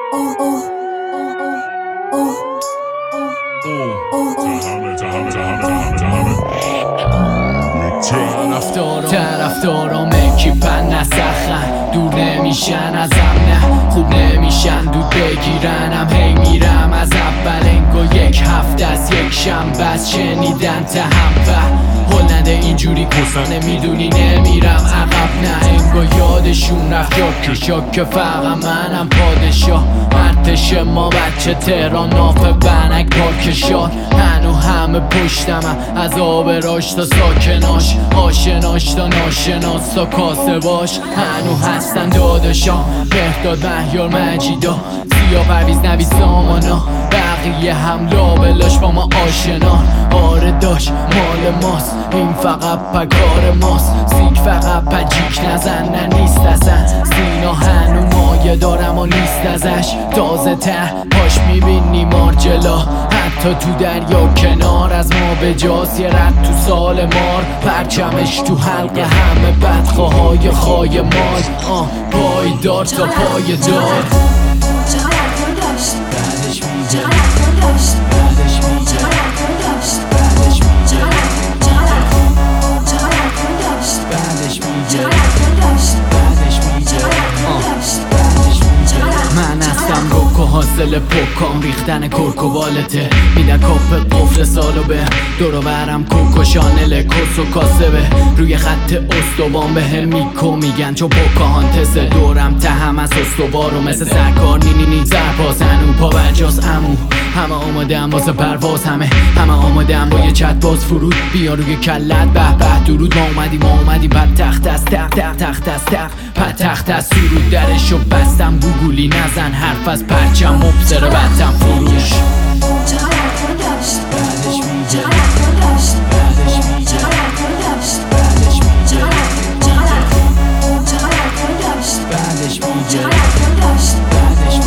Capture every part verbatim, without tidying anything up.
طرفدارام اکیپن نسخن، دور نمیشن ازم، نه خوب نمیشن دود بگیرنم. هی میرم از اول انگو یک هفته از یک شنبه از شنیدن تا هم هل نده اینجوری کسا نمیدونی نمیرم عقب، نه انگو یادشون رفت جاکه شاکه فقط منم پادشاه ارتش ما بچه تهران نافه بنک پارک شار. هنو همه پشتمم از آبراش تا ساکناش، آشناش تا ناشناس تا کاسه باش. هنو هستن داداشام مهداد مهیار مجیدا سیا پرویز نوی سامانا، بقیه هم لابلاش با ما آشنان. آره داش مال ماست این فقط پکار ماست، سیک فقط پجیک نزن نه نیست ازن. سینا هنو مایه دارم و نیست ازش، تازه ته پاش میبینی مارجلا حتی تو دریا کنار از ما به جاست. یه رد تو سال مار پرچمش تو حلقه همه بدخواهای خای مال. آه پایدار تا پای دار بعدش میگه بعدش میگه من هستم روکو حاصل پوکام ریختن کرکوالته، میدن کاپ قفل سالو به دورو برم کوکو شانل کس و کاسبه روی خط استوان به هم میکو میگن چون پوکاهانتسه. دورم ته هم از استوارو مثل سرکار نی نی نی سرپاس هنو پا برجاز امو همه آماده هم واسه پرواز، همه همه آماده هم با یه چت باز فرود بیا روی کلت به به درود. ما اومدیم ما اومدیم پد تخت از تق تق تخت از تق پد تخت از سرود درشو بستم گوگولی نزن حرف از پرچم مبصره بدتم فروش. بعدش میگه بعدش میگه بعدش میگه بعدش میگه بعدش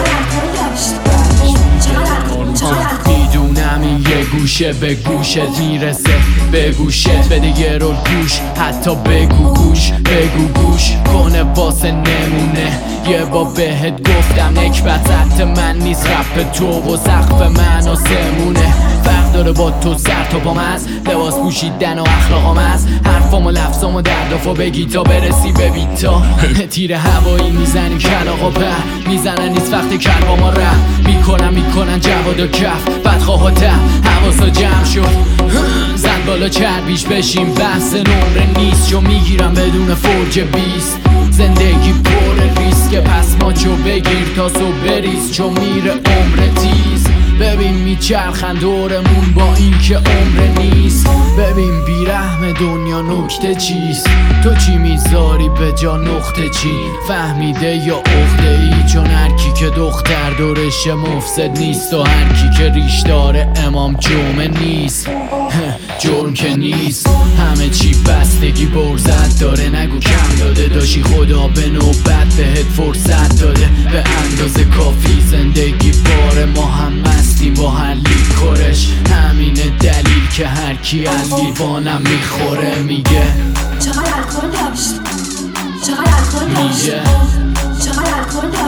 میگه میدونم این یه گوشه به گوشت میرسه، به گوشت بده یه رول گوش حتی بگو گوش بگو گوش کنه واسه نمونه. یه با بهت گفتم نکبت سطح من نیست رپ تو و سقف من آسمونه. فرق داره با تو سر تا پام از لباس پوشیدن و اخلاقام از حرفام و لفظام و دردافا بگی تا برسی به بیتا. تیر هوایی میزنیم کلاغ و پر میزنن نیست وقت کل با ما ره میکنن میکنن جواد و کف بدخواه و ته حواسا جمع شد زن بالا چربیش بشیم بحث نمره نیست چون میگیرم بدون فرج بیست. زندگی پر ریسک پس ما چو بگیر تا سو بریز چون میره عمر تیز. ببین میچرخن دورمون با این که عمر نیست، ببین بیرحم دنیا نکته چیست. تو چی میذاری به جا نقطه چی فهمیده یا عقده ای؟ چون هرکی که دختر دورش مفسد نیست و هرکی که ریش داره امام جمعه نیست جرم که نیست. همه چی بستگی برزت داره نگو کم داده داشی خدا به نوبت بهت فرصت داده به اندازه کافی. زندگی بار ما هم مستیم با هر لیکورش همینه دلیل که هر کی از لیوانم میخوره میگه چقدر الکل داشت چقدر الکل داشت میگه چقدر الکل داشت